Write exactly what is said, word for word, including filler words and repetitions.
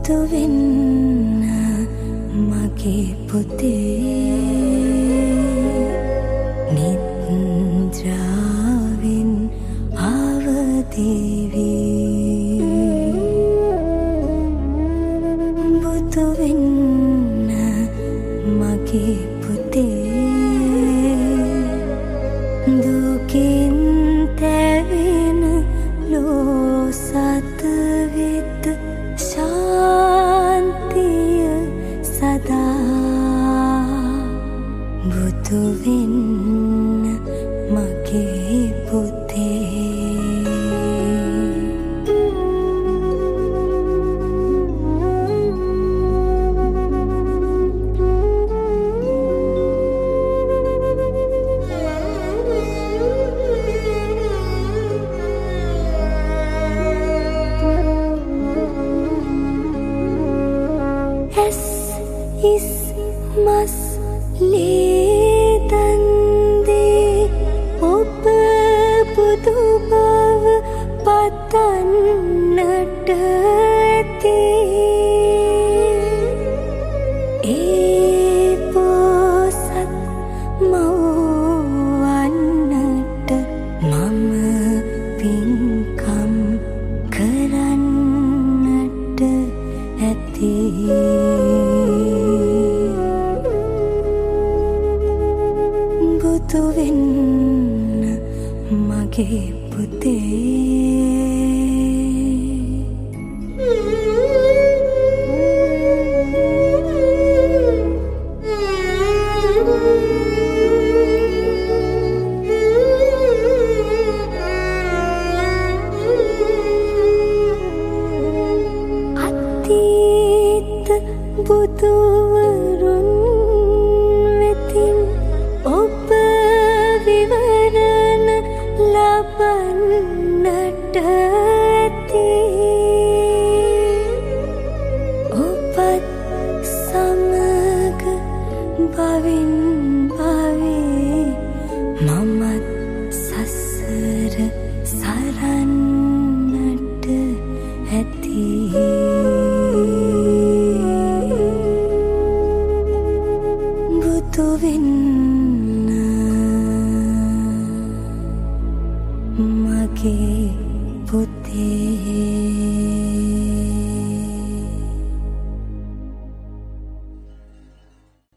බුදු වෙන්න මගේ පුතේ නිද්‍රාවෙන් අවදි වී බුදු වෙන්න මගේ පුතේ දුකින් තැවෙන ලෝසත වෙත ශාන්තිය සදා බුදු වෙන්න මගේ පුතේ Es is mas ledande ඔබ බුදු බව පතන්නට ඇති ඒ පොසත් මවන්නට මම පින්කම් කරන්නට ඇති බුදු වෙන්න මගේ පුතේ අතීත බුදුවරුන් වෙතින් ඔබ විවරණ ලබන්නට ඇති ඔබත් සමග භවෙන් භවේ මමත් සසර සරන්නට ඇති බුදු වෙන්න මගේ පුතේ